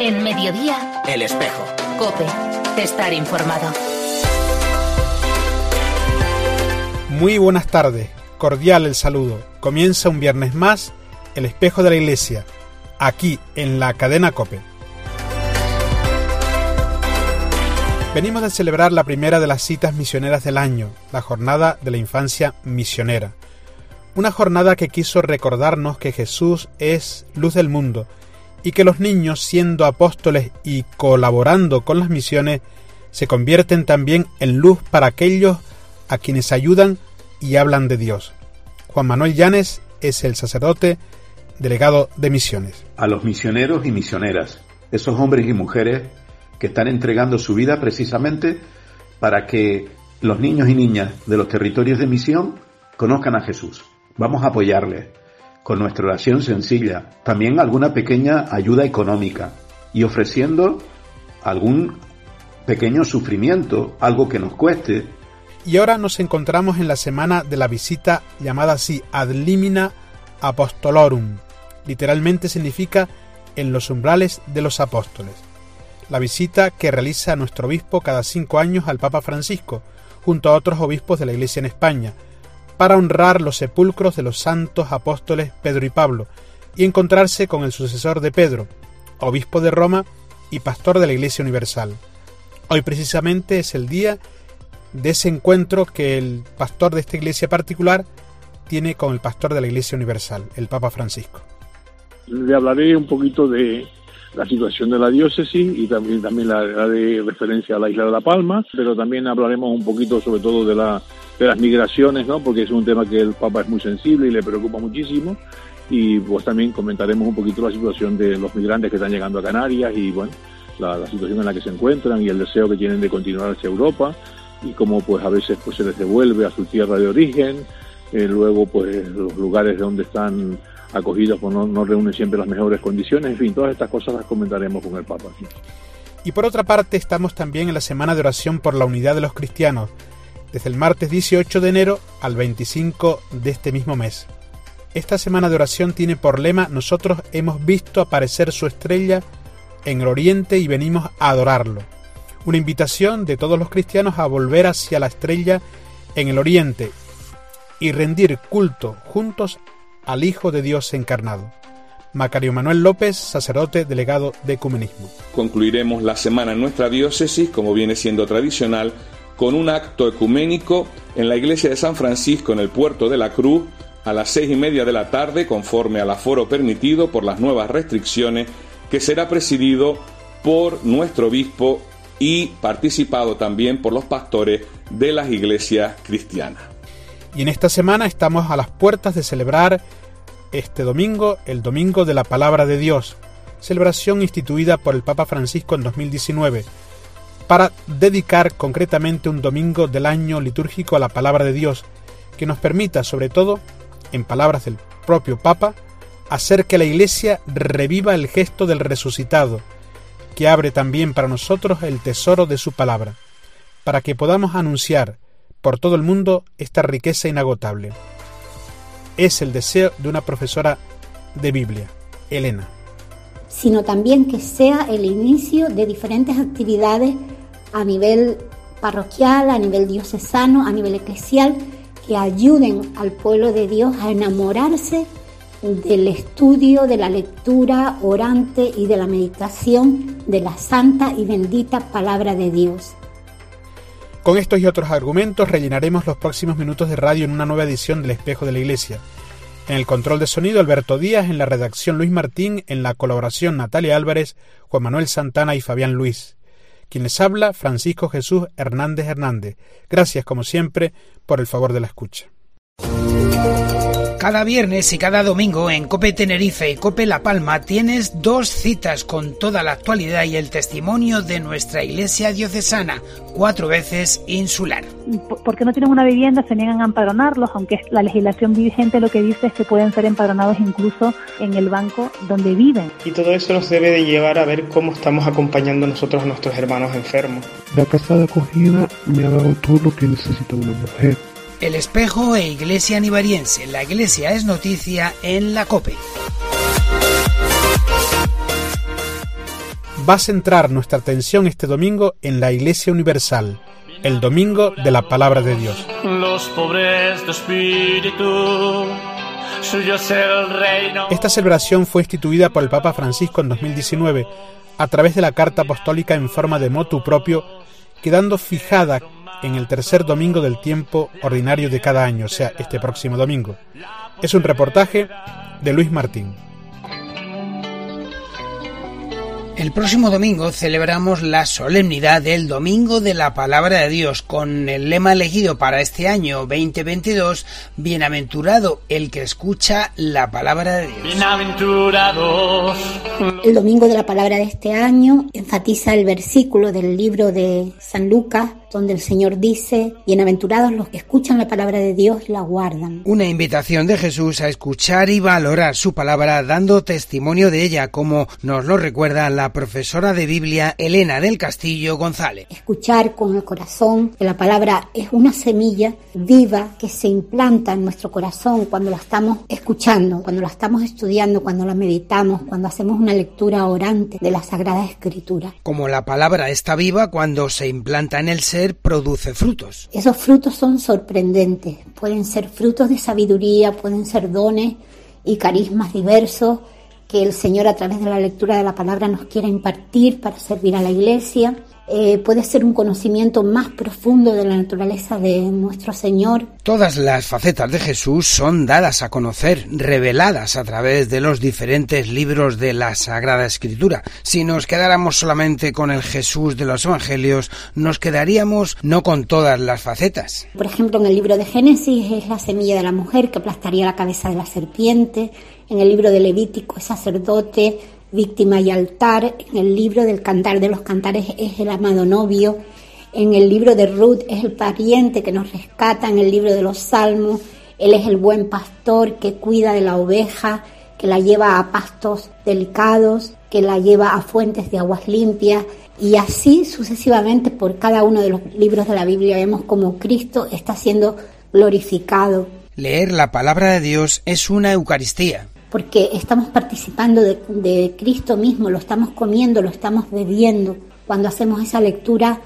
En Mediodía, El Espejo. COPE. Estar informado. Muy buenas tardes, cordial el saludo. Comienza un viernes más, El Espejo de la Iglesia, aquí en la cadena COPE. Venimos de celebrar la primera de las citas misioneras del año, la Jornada de la Infancia Misionera. Una jornada que quiso recordarnos que Jesús es luz del mundo y que los niños, siendo apóstoles y colaborando con las misiones, se convierten también en luz para aquellos a quienes ayudan y hablan de Dios. Juan Manuel Llanes es el sacerdote delegado de misiones. A los misioneros y misioneras, esos hombres y mujeres que están entregando su vida precisamente para que los niños y niñas de los territorios de misión conozcan a Jesús. Vamos a apoyarles con nuestra oración sencilla, también alguna pequeña ayuda económica y ofreciendo algún pequeño sufrimiento, algo que nos cueste. Y ahora nos encontramos en la semana de la visita llamada así Ad Limina Apostolorum. Literalmente significa en los umbrales de los apóstoles. La visita que realiza nuestro obispo cada 5 años al Papa Francisco, junto a otros obispos de la Iglesia en España, para honrar los sepulcros de los santos apóstoles Pedro y Pablo y encontrarse con el sucesor de Pedro, obispo de Roma y pastor de la Iglesia Universal. Hoy precisamente es el día de ese encuentro que el pastor de esta iglesia particular tiene con el pastor de la Iglesia Universal, el Papa Francisco. Le hablaré un poquito de la situación de la diócesis y también la de referencia a la isla de La Palma, pero también hablaremos un poquito sobre todo de las migraciones, ¿no? Porque es un tema que el Papa es muy sensible y le preocupa muchísimo, y pues también comentaremos un poquito la situación de los migrantes que están llegando a Canarias y bueno, la situación en la que se encuentran y el deseo que tienen de continuar hacia Europa y cómo pues a veces pues se les devuelve a su tierra de origen, luego pues los lugares donde están acogidos pues no reúnen siempre las mejores condiciones, en fin, todas estas cosas las comentaremos con el Papa. ¿Sí? Y por otra parte estamos también en la semana de oración por la unidad de los cristianos, desde el martes 18 de enero al 25 de este mismo mes. Esta semana de oración tiene por lema: nosotros hemos visto aparecer su estrella en el oriente y venimos a adorarlo. Una invitación de todos los cristianos a volver hacia la estrella en el oriente y rendir culto juntos al Hijo de Dios encarnado. Macario Manuel López, sacerdote delegado de Ecumenismo. Concluiremos la semana en nuestra diócesis, como viene siendo tradicional, con un acto ecuménico en la iglesia de San Francisco en el Puerto de la Cruz a las 6:30 de la tarde, conforme al aforo permitido por las nuevas restricciones, que será presidido por nuestro obispo y participado también por los pastores de las iglesias cristianas. Y en esta semana estamos a las puertas de celebrar este domingo, el Domingo de la Palabra de Dios, celebración instituida por el Papa Francisco en 2019, para dedicar concretamente un domingo del año litúrgico a la Palabra de Dios, que nos permita, sobre todo, en palabras del propio Papa, hacer que la Iglesia reviva el gesto del resucitado, que abre también para nosotros el tesoro de su palabra, para que podamos anunciar por todo el mundo esta riqueza inagotable. Es el deseo de una profesora de Biblia, Elena. Sino también que sea el inicio de diferentes actividades a nivel parroquial, a nivel diocesano, a nivel eclesial, que ayuden al pueblo de Dios a enamorarse del estudio, de la lectura orante y de la meditación de la santa y bendita palabra de Dios. Con estos y otros argumentos rellenaremos los próximos minutos de radio en una nueva edición del Espejo de la Iglesia. En el control de sonido, Alberto Díaz; en la redacción, Luis Martín; en la colaboración, Natalia Álvarez, Juan Manuel Santana y Fabián Luis. Quien les habla, Francisco Jesús Hernández Hernández. Gracias, como siempre, por el favor de la escucha. Cada viernes y cada domingo en COPE Tenerife y COPE La Palma tienes 2 citas con toda la actualidad y el testimonio de nuestra iglesia diocesana, 4 veces insular. Porque no tienen una vivienda, se niegan a empadronarlos, aunque la legislación vigente lo que dice es que pueden ser empadronados incluso en el banco donde viven. Y todo eso nos debe de llevar a ver cómo estamos acompañando nosotros a nuestros hermanos enfermos. La casa de acogida me ha dado todo lo que necesita una mujer. El Espejo e Iglesia Nivariense. La Iglesia es noticia en la COPE. va a centrar nuestra atención este domingo en la Iglesia Universal, el domingo de la Palabra de Dios. Los pobres de espíritu, suyo es el reino. Esta celebración fue instituida por el Papa Francisco en 2019 a través de la Carta Apostólica en forma de motu propio, quedando fijada en el tercer domingo del tiempo ordinario de cada año, o sea, este próximo domingo. Es un reportaje de Luis Martín. El próximo domingo celebramos la solemnidad del Domingo de la Palabra de Dios, con el lema elegido para este año 2022, Bienaventurado el que escucha la Palabra de Dios. Bienaventurados. El Domingo de la Palabra de este año enfatiza el versículo del libro de San Lucas, donde el Señor dice: bienaventurados los que escuchan la palabra de Dios y la guardan. Una invitación de Jesús a escuchar y valorar su palabra, dando testimonio de ella, como nos lo recuerda la profesora de Biblia Elena del Castillo González. Escuchar con el corazón, que la palabra es una semilla viva que se implanta en nuestro corazón cuando la estamos escuchando, cuando la estamos estudiando, cuando la meditamos, cuando hacemos una lectura orante de la Sagrada Escritura. Como la palabra está viva, cuando se implanta en el ser, produce frutos. Esos frutos son sorprendentes, pueden ser frutos de sabiduría, pueden ser dones y carismas diversos que el Señor a través de la lectura de la palabra nos quiere impartir para servir a la Iglesia. Puede ser un conocimiento más profundo de la naturaleza de nuestro Señor. Todas las facetas de Jesús son dadas a conocer, reveladas a través de los diferentes libros de la Sagrada Escritura. Si nos quedáramos solamente con el Jesús de los Evangelios, nos quedaríamos no con todas las facetas. Por ejemplo, en el libro de Génesis es la semilla de la mujer que aplastaría la cabeza de la serpiente. En el libro de Levítico es sacerdote, víctima y altar. En el libro del Cantar de los Cantares es el amado novio. En el libro de Ruth es el pariente que nos rescata. En el libro de los Salmos, él es el buen pastor que cuida de la oveja, que la lleva a pastos delicados, que la lleva a fuentes de aguas limpias. Y así sucesivamente por cada uno de los libros de la Biblia vemos cómo Cristo está siendo glorificado. Leer la palabra de Dios es una Eucaristía. Porque estamos participando de Cristo mismo, lo estamos comiendo, lo estamos bebiendo, cuando hacemos esa lectura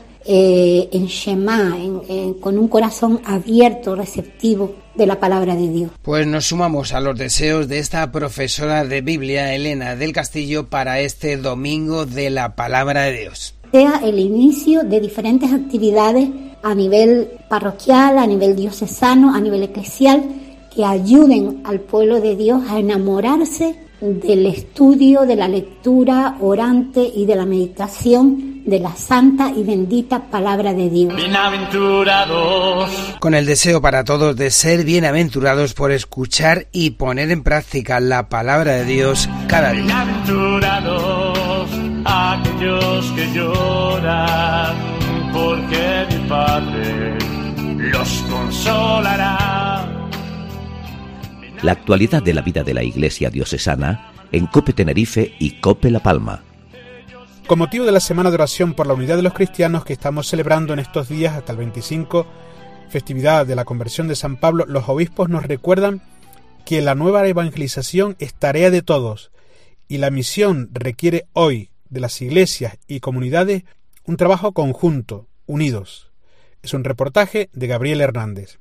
en Shema, con un corazón abierto, receptivo de la palabra de Dios. Pues nos sumamos a los deseos de esta profesora de Biblia, Elena del Castillo, para este Domingo de la Palabra de Dios. Sea el inicio de diferentes actividades a nivel parroquial, a nivel diocesano, a nivel eclesial, que ayuden al pueblo de Dios a enamorarse del estudio, de la lectura orante y de la meditación de la santa y bendita palabra de Dios. Bienaventurados. Con el deseo para todos de ser bienaventurados por escuchar y poner en práctica la palabra de Dios cada día. Bienaventurados aquellos que lloran, porque mi Padre los consolará. La actualidad de la vida de la Iglesia diocesana en COPE Tenerife y COPE La Palma. Con motivo de la Semana de Oración por la Unidad de los Cristianos que estamos celebrando en estos días hasta el 25, festividad de la conversión de San Pablo, los obispos nos recuerdan que la nueva evangelización es tarea de todos y la misión requiere hoy de las iglesias y comunidades un trabajo conjunto, unidos. Es un reportaje de Gabriel Hernández.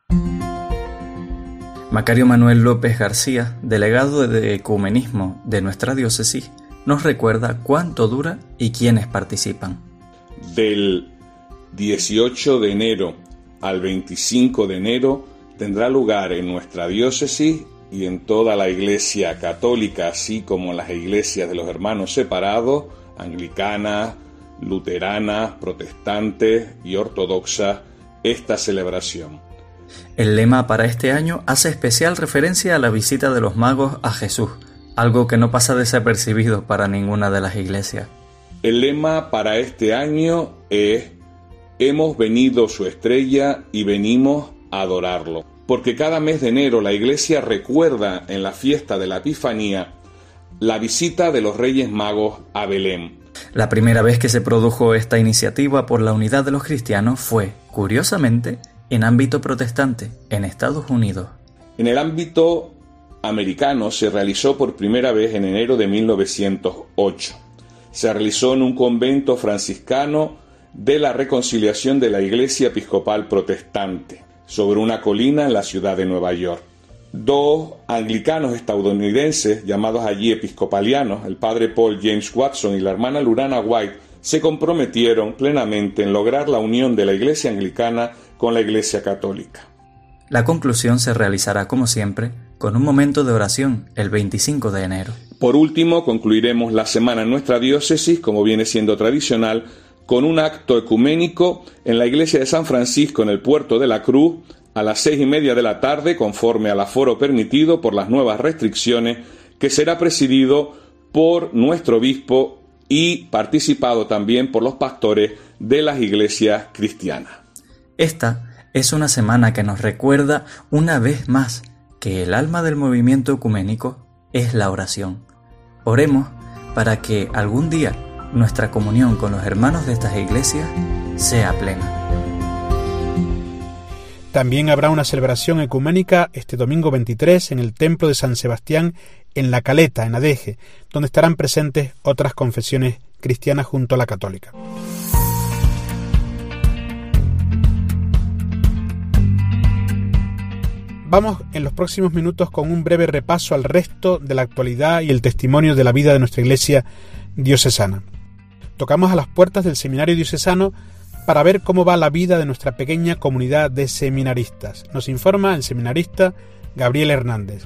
Macario Manuel López García, delegado de Ecumenismo de nuestra diócesis, nos recuerda cuánto dura y quiénes participan. Del 18 de enero al 25 de enero tendrá lugar en nuestra diócesis y en toda la Iglesia católica, así como en las iglesias de los hermanos separados, anglicanas, luteranas, protestantes y ortodoxas, esta celebración. El lema para este año hace especial referencia a la visita de los magos a Jesús, algo que no pasa desapercibido para ninguna de las iglesias. El lema para este año es: hemos venido su estrella y venimos a adorarlo. Porque cada mes de enero la Iglesia recuerda en la fiesta de la Epifanía la visita de los Reyes Magos a Belén. La primera vez que se produjo esta iniciativa por la unidad de los cristianos fue, curiosamente, en ámbito protestante, en Estados Unidos. En el ámbito americano se realizó por primera vez en enero de 1908. se realizó en un convento franciscano de la Reconciliación de la Iglesia Episcopal Protestante, sobre una colina en la ciudad de Nueva York. 2 anglicanos estadounidenses, llamados allí episcopalianos, el padre Paul James Watson y la hermana Lurana White, se comprometieron plenamente en lograr la unión de la Iglesia anglicana con la Iglesia católica. La conclusión se realizará, como siempre, con un momento de oración el 25 de enero. Por último, concluiremos la semana en nuestra diócesis, como viene siendo tradicional, con un acto ecuménico en la iglesia de San Francisco en el Puerto de la Cruz a las 6:30 de la tarde, conforme al aforo permitido por las nuevas restricciones, que será presidido por nuestro obispo y participado también por los pastores de las iglesias cristianas. Esta es una semana que nos recuerda una vez más que el alma del movimiento ecuménico es la oración. Oremos para que algún día nuestra comunión con los hermanos de estas iglesias sea plena. También habrá una celebración ecuménica este domingo 23 en el Templo de San Sebastián en La Caleta, en Adeje, donde estarán presentes otras confesiones cristianas junto a la católica. Vamos en los próximos minutos con un breve repaso al resto de la actualidad y el testimonio de la vida de nuestra iglesia diocesana. Tocamos a las puertas del seminario diocesano para ver cómo va la vida de nuestra pequeña comunidad de seminaristas. Nos informa el seminarista Gabriel Hernández.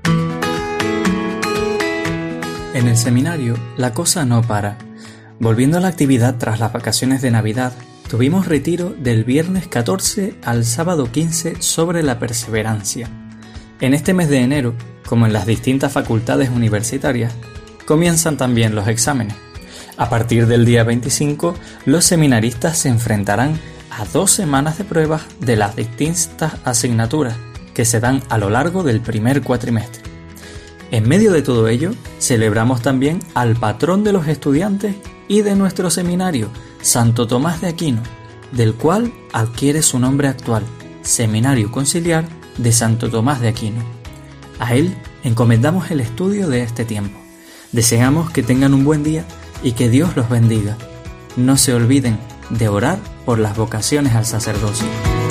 En el seminario, la cosa no para. Volviendo a la actividad tras las vacaciones de Navidad, tuvimos retiro del viernes 14 al sábado 15 sobre la perseverancia. En este mes de enero, como en las distintas facultades universitarias, comienzan también los exámenes. A partir del día 25, los seminaristas se enfrentarán a 2 semanas de pruebas de las distintas asignaturas que se dan a lo largo del primer cuatrimestre. En medio de todo ello, celebramos también al patrón de los estudiantes y de nuestro seminario, Santo Tomás de Aquino, del cual adquiere su nombre actual, Seminario Conciliar de Santo Tomás de Aquino. A él encomendamos el estudio de este tiempo. Deseamos que tengan un buen día y que Dios los bendiga. No se olviden de orar por las vocaciones al sacerdocio.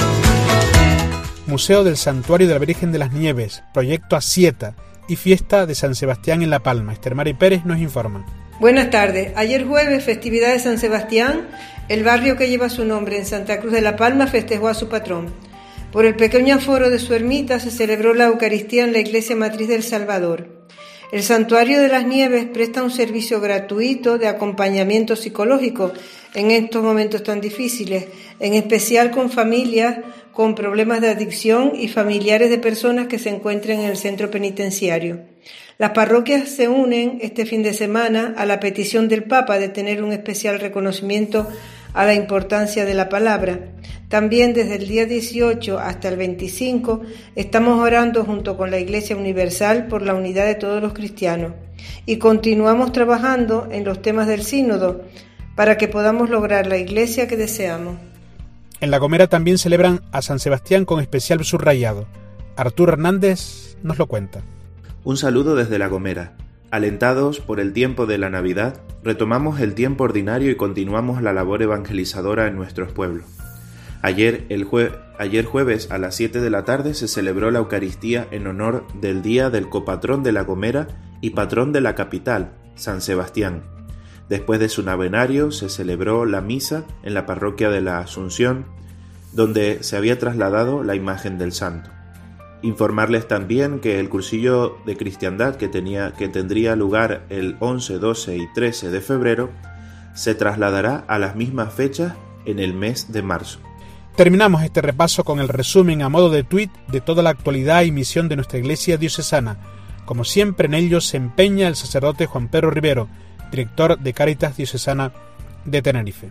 Museo del Santuario de la Virgen de las Nieves, Proyecto Asieta y Fiesta de San Sebastián en La Palma. Esther Mari Pérez nos informa. Buenas tardes. Ayer jueves, festividad de San Sebastián, el barrio que lleva su nombre en Santa Cruz de La Palma festejó a su patrón. Por el pequeño aforo de su ermita se celebró la Eucaristía en la Iglesia Matriz del Salvador. El Santuario de las Nieves presta un servicio gratuito de acompañamiento psicológico en estos momentos tan difíciles, en especial con familias con problemas de adicción y familiares de personas que se encuentren en el centro penitenciario. Las parroquias se unen este fin de semana a la petición del Papa de tener un especial reconocimiento a la importancia de la palabra. También desde el día 18 hasta el 25 estamos orando junto con la Iglesia Universal por la unidad de todos los cristianos y continuamos trabajando en los temas del sínodo para que podamos lograr la Iglesia que deseamos. En La Gomera también celebran a San Sebastián con especial subrayado. Arturo Hernández nos lo cuenta. Un saludo desde La Gomera. Alentados por el tiempo de la Navidad, retomamos el tiempo ordinario y continuamos la labor evangelizadora en nuestros pueblos. Ayer jueves a las 7 de la tarde se celebró la Eucaristía en honor del día del copatrón de La Gomera y patrón de la capital, San Sebastián. Después de su novenario se celebró la misa en la parroquia de la Asunción, donde se había trasladado la imagen del santo. Informarles también que el cursillo de cristiandad que tendría lugar el 11, 12 y 13 de febrero se trasladará a las mismas fechas en el mes de marzo. Terminamos este repaso con el resumen a modo de tuit de toda la actualidad y misión de nuestra iglesia diocesana. Como siempre, en ello se empeña el sacerdote Juan Pedro Rivero, director de Cáritas Diocesana de Tenerife.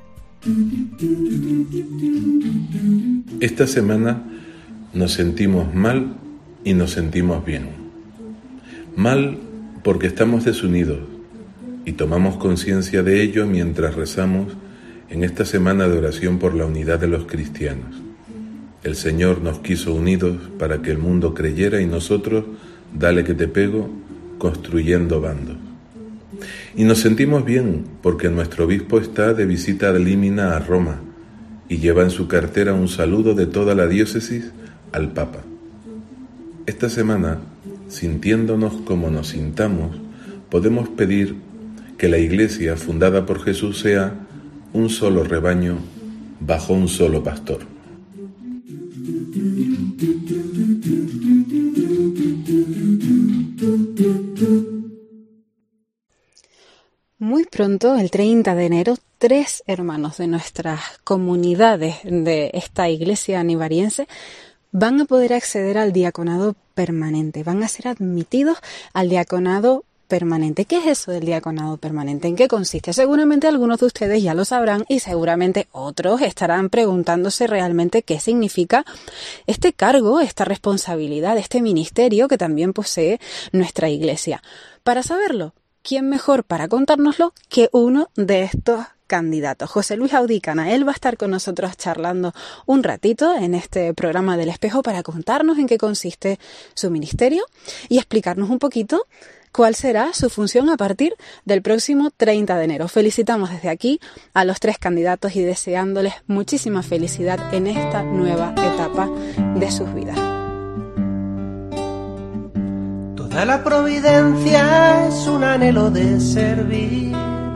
Esta semana nos sentimos mal y nos sentimos bien. Mal porque estamos desunidos y tomamos conciencia de ello mientras rezamos en esta semana de oración por la unidad de los cristianos. El Señor nos quiso unidos para que el mundo creyera y nosotros, dale que te pego, construyendo bandos. Y nos sentimos bien porque nuestro obispo está de visita ad limina a Roma y lleva en su cartera un saludo de toda la diócesis al Papa. Esta semana, sintiéndonos como nos sintamos, podemos pedir que la Iglesia fundada por Jesús sea un solo rebaño bajo un solo pastor. Muy pronto, el 30 de enero, 3 hermanos de nuestras comunidades de esta iglesia anivariense van a poder acceder al diaconado permanente, van a ser admitidos al diaconado permanente. ¿Qué es eso del diaconado permanente? ¿En qué consiste? Seguramente algunos de ustedes ya lo sabrán y seguramente otros estarán preguntándose realmente qué significa este cargo, esta responsabilidad, este ministerio que también posee nuestra iglesia. Para saberlo, ¿quién mejor para contárnoslo que uno de estos candidatos? José Luis Audicana. Él va a estar con nosotros charlando un ratito en este programa del Espejo para contarnos en qué consiste su ministerio y explicarnos un poquito cuál será su función a partir del próximo 30 de enero. Felicitamos desde aquí a los 3 candidatos y deseándoles muchísima felicidad en esta nueva etapa de sus vidas. Toda la providencia es un anhelo de servir.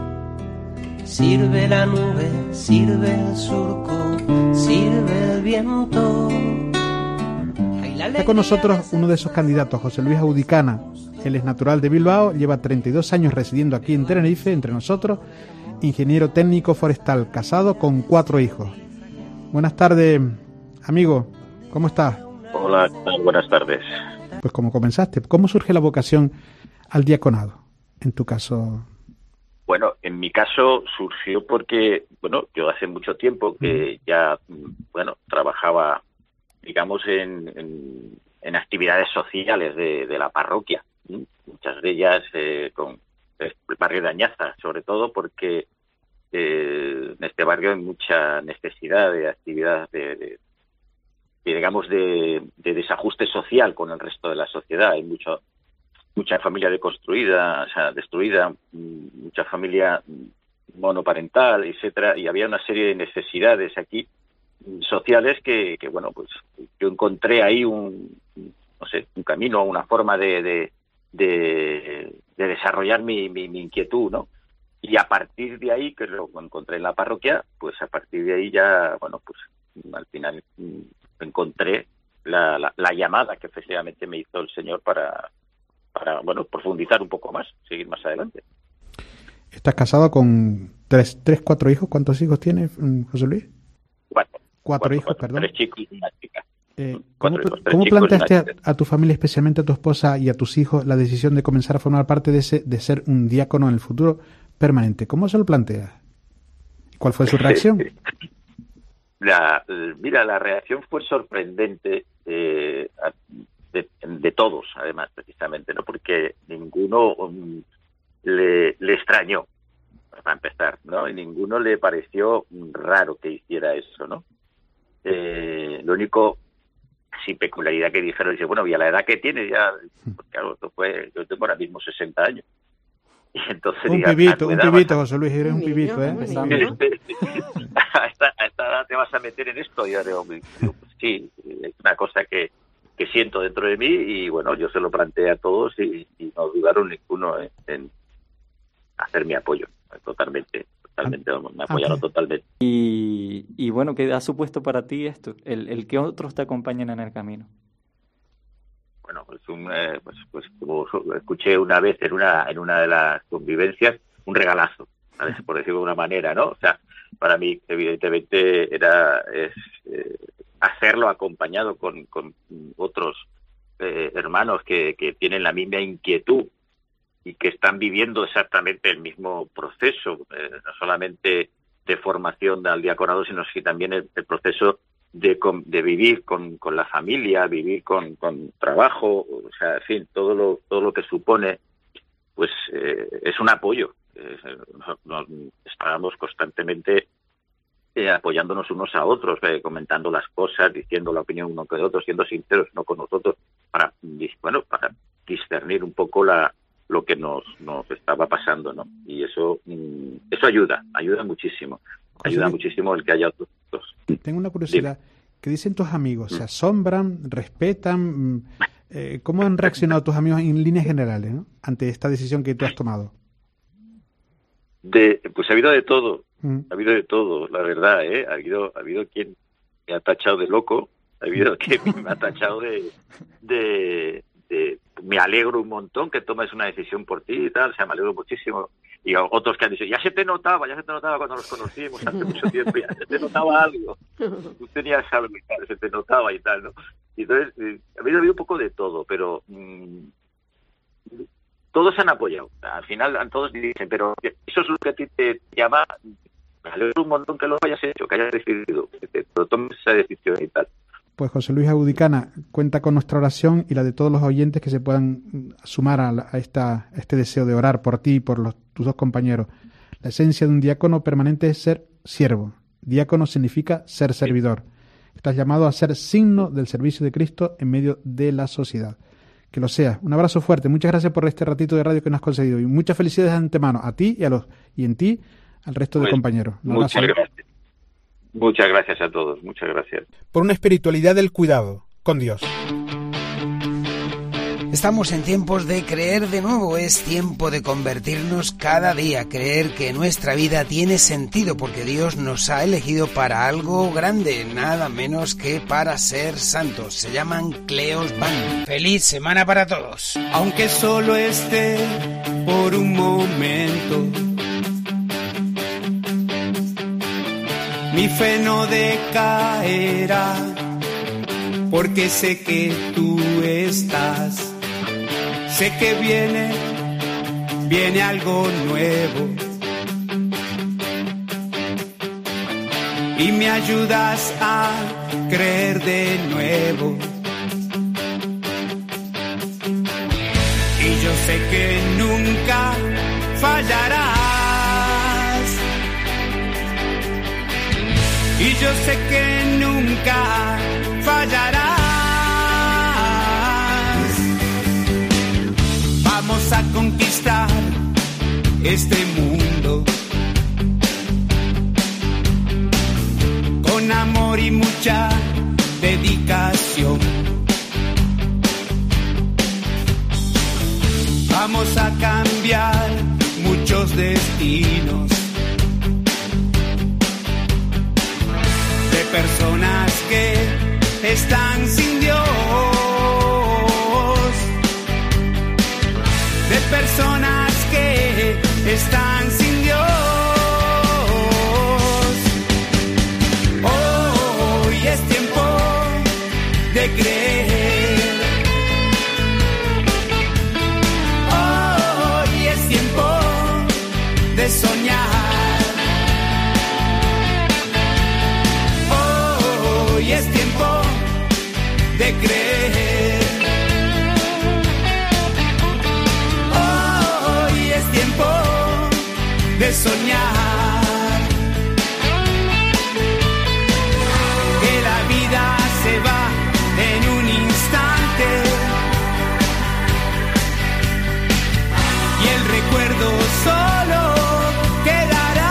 Sirve la nube, sirve el surco, sirve el viento. Está con nosotros uno de esos candidatos, José Luis Audicana. Él es natural de Bilbao, lleva 32 años residiendo aquí en Tenerife, entre nosotros, ingeniero técnico forestal, casado con 4 hijos. Buenas tardes, amigo, ¿cómo estás? Hola, buenas tardes. Pues ¿cómo comenzaste? ¿Cómo surge la vocación al diaconado, en tu caso? Bueno, en mi caso surgió porque, yo hace mucho tiempo que ya, trabajaba, digamos, en actividades sociales de la parroquia. Muchas de ellas con el barrio de Añaza, sobre todo porque en este barrio hay mucha necesidad de actividades de desajuste social con el resto de la sociedad. Hay mucha familia destruida, mucha familia monoparental, etcétera, y había una serie de necesidades aquí sociales que yo encontré ahí un camino, una forma de desarrollar mi inquietud, ¿no? Y a partir de ahí, que lo encontré en la parroquia, pues a partir de ahí ya, al final encontré la llamada que efectivamente me hizo el Señor para profundizar un poco más, seguir más adelante. ¿Estás casado con 4 hijos? ¿Cuántos hijos tienes, José Luis? 4 hijos, perdón. 3 chicos y una chica. ¿Cómo planteaste a tu familia, especialmente a tu esposa y a tus hijos, la decisión de comenzar a formar parte de ser un diácono en el futuro permanente? ¿Cómo se lo planteas? ¿Cuál fue su reacción? La reacción fue sorprendente de todos, además, precisamente, ¿no? Porque ninguno le extrañó, para empezar, ¿no? Y ninguno le pareció raro que hiciera eso, ¿no? Lo único, sin peculiaridad que dijeron, dice, y a la edad que tienes ya, pues claro, yo tengo ahora mismo 60 años. Y entonces un pibito, José Luis, eres un pibito, ¿eh? A esta edad te vas a meter en esto. Y yo digo, pues sí, es una cosa que siento dentro de mí y yo se lo planteé a todos y no dudaron ninguno en hacer mi apoyo. Totalmente, me apoyaron totalmente. Y bueno, ¿qué ha supuesto para ti esto? El que otros te acompañen en el camino. Bueno, pues como escuché una vez en una de las convivencias, un regalazo, ¿sabes? Por decirlo de una manera, ¿no? O sea, para mí, evidentemente, es hacerlo acompañado con otros hermanos que tienen la misma inquietud y que están viviendo exactamente el mismo proceso, no solamente de formación al diaconado, sino que también el proceso de vivir con la familia, vivir con trabajo, o sea, en fin, todo lo que supone, pues es un apoyo. Estábamos constantemente apoyándonos unos a otros, comentando las cosas, diciendo la opinión uno con el otro, siendo sinceros uno con nosotros, para discernir un poco lo que nos estaba pasando, ¿no? Y eso ayuda muchísimo. Ayuda muchísimo el que haya otros. Tengo una curiosidad. ¿Qué dicen tus amigos? ¿Se asombran? ¿Respetan? ¿Cómo han reaccionado tus amigos en líneas generales, ¿no? ante esta decisión que tú has tomado? Pues ha habido de todo. Ha habido de todo, la verdad, ¿eh? Ha habido quien me ha tachado de loco. Ha habido quien me ha tachado de me alegro un montón que tomes una decisión por ti y tal, o sea, me alegro muchísimo. Y otros que han dicho, ya se te notaba cuando nos conocimos hace mucho tiempo, ya se te notaba algo. Tú tenías algo y tal, se te notaba y tal, ¿no? Y entonces, ha habido un poco de todo, pero todos se han apoyado. Al final, todos dicen, pero eso es lo que a ti te llama. Me alegro un montón que lo hayas hecho, que hayas decidido, que te tomes esa decisión y tal. Pues José Luis Audicana cuenta con nuestra oración y la de todos los oyentes que se puedan sumar a este deseo de orar por ti y por tus dos compañeros. La esencia de un diácono permanente es ser siervo. Diácono significa ser servidor. Estás llamado a ser signo del servicio de Cristo en medio de la sociedad. Que lo sea. Un abrazo fuerte. Muchas gracias por este ratito de radio que nos has concedido y muchas felicidades de antemano a ti y en ti al resto de compañeros. Muchas gracias. Muchas gracias a todos, muchas gracias. Por una espiritualidad del cuidado, con Dios. Estamos en tiempos de creer de nuevo, es tiempo de convertirnos cada día, creer que nuestra vida tiene sentido porque Dios nos ha elegido para algo grande, nada menos que para ser santos. Se llaman Cleos Band. ¡Feliz semana para todos! Aunque solo esté por un momento, mi fe no decaerá, porque sé que tú estás. Sé que viene algo nuevo. Y me ayudas a creer de nuevo. Y yo sé que nunca fallarás. Y yo sé que nunca fallarás. Vamos a conquistar este mundo con amor y mucha dedicación. Vamos a cambiar muchos destinos de personas que están sin Dios, de personas que están sin Dios. Hoy es tiempo de creer. Hoy es tiempo de soñar. Hoy es tiempo de creer. Hoy es tiempo de soñar. Que la vida se va en un instante y el recuerdo solo quedará.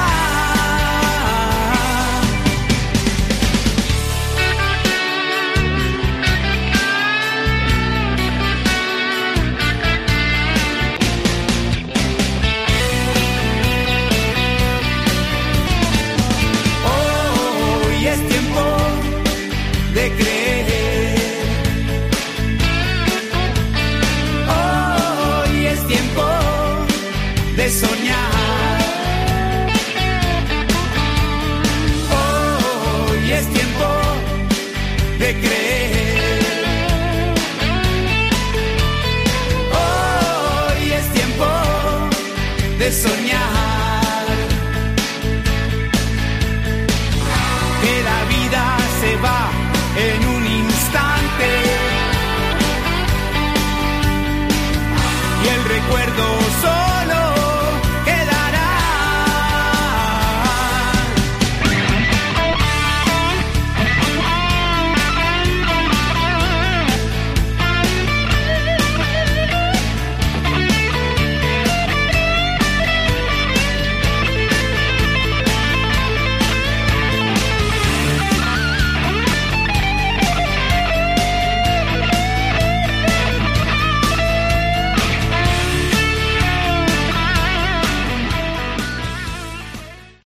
Hoy es tiempo de creer. Hoy es tiempo de soñar. Hoy es tiempo de creer. Hoy es tiempo de soñar. Que la vida se va en un instante y el recuerdo solo